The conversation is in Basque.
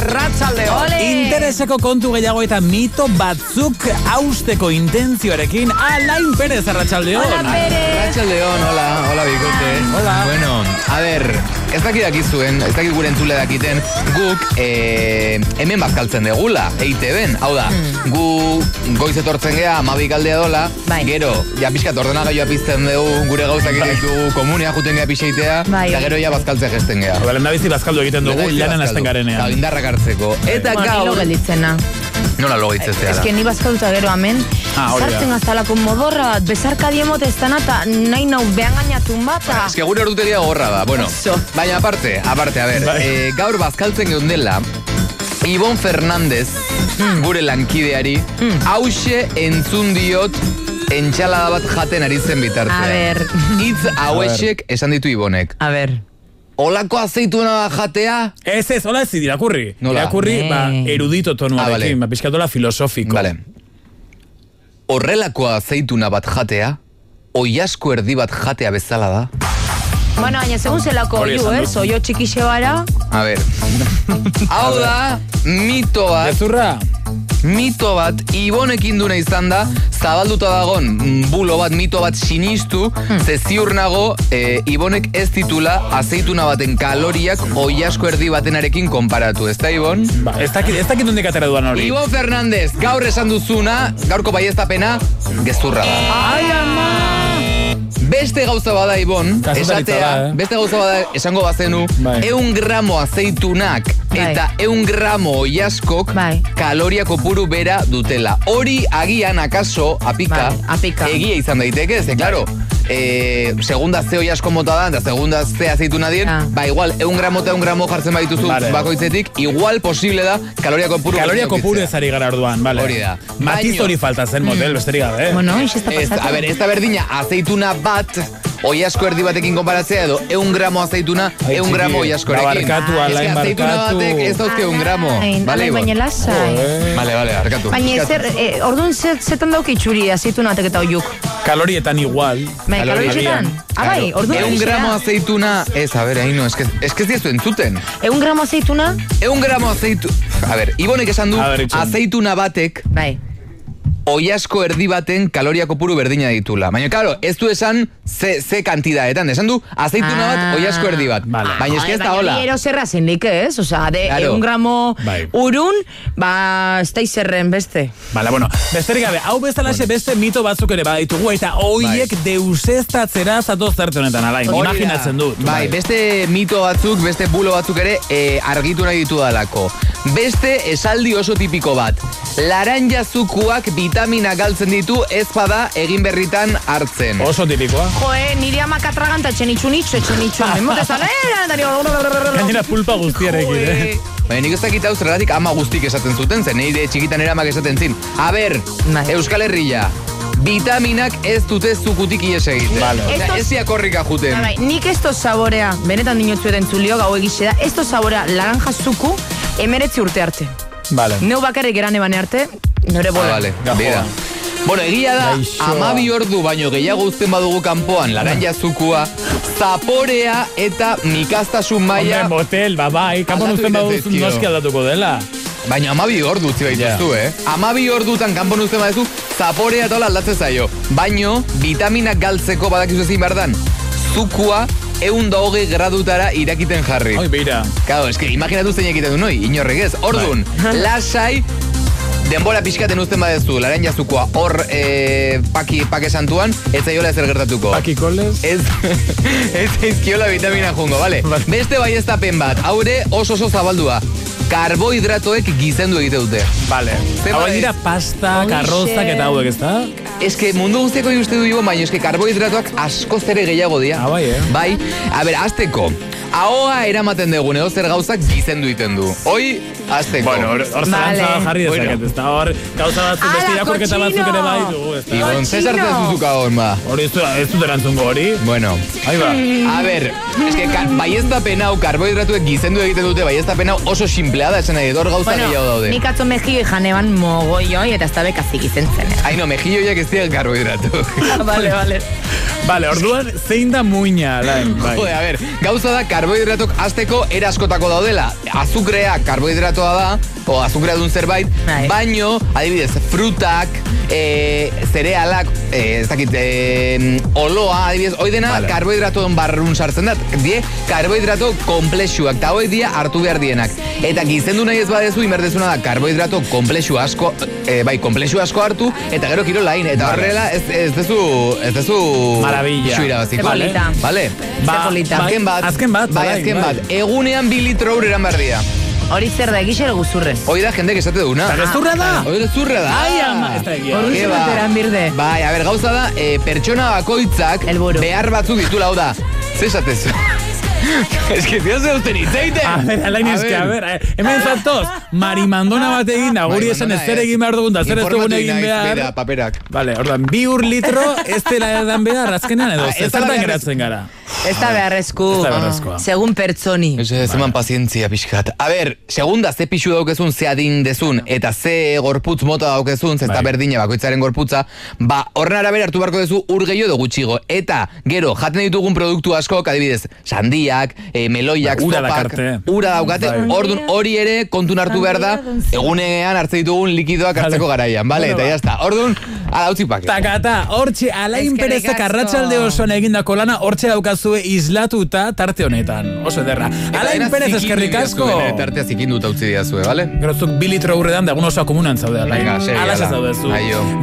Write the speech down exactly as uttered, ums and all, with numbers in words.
arratsaldeon. Intereseko kontu gehiago eta mito batzuk hausteko intentzioarekin Alain Perez, arratsaldeon. Hola, Perez. Arratsaldeon, hola, hola bikote. Hola. Bueno, a ver, ez dakit dakizuen, ez dakit gure entzule dakiten, guk eh, hemen bazkaltzen degula, E I Te Ben. Hau da, mm. gu goiz etortzen gea, amabik aldea dola, bai. Gero, ja pixkat ordenagailua pizten dugu, gure gauzak ditugu komunea juten gea pixeitea, bai. Eta gero ja bazkaltzen gesten gea. Hau da, lehen da bizi bazkaldu egiten dugu, lanen azten garenean. Eta indarrak hartzeko. Eta bueno, gaur... Nilo gelditzena. Nola lo gaitzeztea da? Ez que ni bazkalduta gero amen, ah, sartzen azalako modorra bat, bezarka diemot ez dana, eta nahi nau behan gainatun bat. Ba, ez que gure ordutegia gorra da, bueno. Oso. Baina aparte, aparte, a ver, eh, gaur bazkaltzen geundela, Ibon Fernandez, mm. gure lankideari, mm. hause entzun diot entxalada bat jaten ari zen bitartea. A ver. Itz hauexek esan ditu Ibonek. A ver. Olako aceituna jatea? Ez ez, hola ez irakurri. Nola? Irakurri, Nee. ba, erudito tonuarekin, Ah, vale. ba, pixkatola filosofiko. Vale. Horrelako aceituna bat jatea, oiasko erdi bat jatea bezala da. Bueno, baina segun zelako Hori oiu, esan eh? du. Oio txikixe bara. A ver. Hau da, mito bat. Gezurra? Mito bat, Ibonekin duna izan da, zabalduta dagon mm, bulo bat, mito bat sinistu, hmm. ze ziur nago, e, Ibonek ez ditula azeituna baten kaloriak oiasko erdi batenarekin konparatu, ez da, Ibon? Ba, ez dakit, ez dakit nondik atera duan hori. Ibon Fernandez, gaur esan duzuna, gaurko baieztapena, gezurra da. Ai, ama! Beste gauza bada, Ibon, Kazetaritza esatea, da, eh? beste gauza bada esango bazenu, Bai. eun gramo azeitunak Bai. eta eun gramo oiaskok Bai. kaloria kopuru bera dutela. Hori agian akaso, apika, Bai, apika. egia izan daiteke, ze, claro, eh, segunda ze oiasko mota da, eta segunda ze azeituna dien, Ah. ba, igual, eun gramo eta eun gramo jartzen badituzu Vale. bakoitzetik, igual posible da kaloria kopuru Kaloria berdina kopuru ukitzea. ez ari gara orduan, bale. Hori da. Matiz Baino- hori falta zen model, besterik gabe, eh? Bueno, ix ez da Ez, pasatu. a ber, ez da berdina azeituna bat oiasko erdi batekin konparatzea edo eun gramo azeituna, Ai, eun txiki, gramo oiaskorekin. barkatu, Ez Alain, que aceituna barkatu. batek ez dauzke un gramo. Alain, Vale, Alain, Ibon? baina lasai. Eh, Vale, vale, arkatu. Baina zer, eh, orduan zet- zetan dauk itxuri azeitun batek eta oiuk. Kalorietan igual. Bai, Kaloria. kalorietan. Ah, bai, orduan Eun horixe da. gramo azeituna, ez, a ber, hain no, es que, es que ez diezu entzuten. Eun gramo azeituna? Eun gramo azeitu... A ber, Ibonek esan du, A ber, itxoin. azeituna batek Bai. oiasko erdi baten kaloria kopuru berdina ditula. Baina, claro, ez du esan ze, ze kantidadetan. Esan du, azeituna bat, Ah. oiasko erdi bat. Vale. Baina eski ez da Baina hola. ni eroserra zindik ez, osea, de Claro. un gramo Bai. urun, ba, ez da izerren beste. Bala, bueno, besterik gabe, hau bezalaxe beste mito batzuk ere baditugu, eta hoiek Bai. deuseztatzera zatoz zerte honetan, Alain. Hori da. Imaginatzen dut. Bai, beste mito batzuk, beste bulo batzuk ere e, argitu nahi ditu dalako. Beste esaldi oso tipiko bat. Laranja zukuak vitamina galtzen ditu ez bada egin berritan hartzen. Oso tipikoa. Joe, nire amak atraganta etxen itxun itxu, etxen itxun. Emote zala, Gainera pulpa guztiarekin, eh? Baina nik ez dakit hau zergatik ama guztik esaten zuten zen, nire txikitan eramak esaten zin. A ber, Bai. Euskal Herria, vitaminak ez dute zukutik ies egiten. Vale. Osea, Estos- ez ziakorrika juten. Bai, nik ez toz saborea, benetan dinotzueten zulio, gau egixe da, ez toz saborea laranja zuku emeretzi urte arte. Vale. Neu bakarrik eran ebane arte, nore Ah, bola. vale, Gajoa. bera. Bueno, egia da, Gaixoa. amabi ordu baino gehiago uzten badugu kanpoan laranja zukua, zaporea eta mikastasun maila, Hombre, motel, ba, bai, kanpon Aldatu uzten egiten baduzun zaizkio. noski aldatuko dela. baina amabi ordu utzi baituzu, eh? Amabi ordutan kanpon uzten baduzu, zaporea eta hola aldatzen zaio. Baino, vitaminak galtzeko badakizu ezin behar dan, zukua eun da hogei gradutara irakiten jarri. Oi, beira. Claro, es que imaginatu zein egiten du noi, inorrek ez. Ordun, lasai, denbora pixkaten uzten badezu, laranja zukua, hor eh, paki, pake santuan, ez zaiola ezer gertatuko. Paki koles. Ez, ez zaizkiola vitamina jungo, vale? Vale. Beste baieztapen bat, haure oso oso zabaldua. Karbohidratoek gizendu egite dute. Vale. Ze Hau bai- dira pasta, Hoxe. karrozak eta hauek, ez da? Ez que mundu guztiako uste du baina ez que karbohidratoak asko zere gehiago dira. Ah, bai, eh? Bai, a ber, azteko, ahoa eramaten dugun edo zer gauzak gizendu egiten du. Hoi, azteko. Bueno, hor hor Vale. zalantza jarri Bueno. dezaket, ez da? Hor gauza batzuk, beste Ala, irakurketa batzuk ere cochino! bai dugu, ez da? Ibon, ze Cochino. sartzen zuzuka hon, ba. Hori ez du, ez dut erantzungo hori. Bueno, Ahí va. a ber, es que ka- baieztapen hau karbohidratuek gizendu egiten dute, baieztapen hau oso simplea da, esan nahi, edor gauza Bueno, gehiago daude. nik atzo mejio janeban mogoioi eta ez da bekazik izen zen. Ai, no, mejilloiak ez dira karbohidratu. Vale, vale. Vale, orduan, zein da muina, Alain? Bai. Jode, a ber, gauza da karbohidratok azteko eraskotako daudela. Azukrea karbohidratoa da, o azukrea dun zerbait, Bai. baino, adibidez, frutak, e, zerealak, e, ez dakit, e, oloa, adibidez, hoi dena Vale. karbohidratoen barrun sartzen dat. Die, karbohidrato komplexuak, eta hoi dia hartu behar dienak. Eta gizendu nahi ez badezu, inberdezuna da, karbohidrato komplexu asko, e, bai, komplexu asko hartu, eta gero kirolain, eta Vale. horrela ez, ez dezu, ez dezu... Maravilla. Xuira baziko. Ze polita. Vale? Ba, polita. bai, Azken bat. azken bat, Bai, bai, azken bai. bat. Egunean bi litro ur eran behar dira. Hori zer da, egixer guzurrez. Hoi da jendek esate duna. Eta gezurra da? Hoi gezurra da. Ai, ama, ez da egia. Hor Ke ba. bateran birde. Bai, a ber, gauza da, e, pertsona bakoitzak Helburu. behar batzuk ditula, hau da. Ze esatez? Es que tío se usten itzeiten. A ver, alain eske, a ver, eh, hemen zatoz, marimandona bat egin, da, guri esan ez zer egin behar dugun, da zer ez dugun egin behar. Informatu paperak. Vale, ordan, bi ur litro, ez dela edan behar, azkenean edo, Ah, ez da zertan beharrez- geratzen gara. Ez da beharrezku. Ez da beharrezkoa. Segun pertsoni. Ez ez eman pazientzia pixkat. A ber, segunda ze pixu daukezun, ze adin dezun, eta ze gorputz mota daukezun, ze ez da Bai. berdina bakoitzaren gorputza, ba, horren arabera hartu beharko dezu ur gehiago edo gutxigo. Eta, gero, jaten ditugun produktu askok, adibidez, sandiak, e, meloiak, Ba, ura zopak, dakarte. ura daukate, Bai. ordun hori ere kontun hartu behar da, egunean hartzen ditugun likidoak hartzeko Vale. garaian, bale? Bueno, Eta ba. jazta, ordun, ala utzi paket. Takata, hortxe, Alain Eskerrik Perezek asko. arratsalde osoan egindako lana, hortxe daukazue islatuta tarte honetan. Oso ederra. Alain Perez eskerrik asko. Tartea zikinduta utzi diazue, bale? Gero zuk bi litro urredan da egun osoa komunan zaude, Alain. Venga, segi, Alaxe ala. zaudezu. Aio.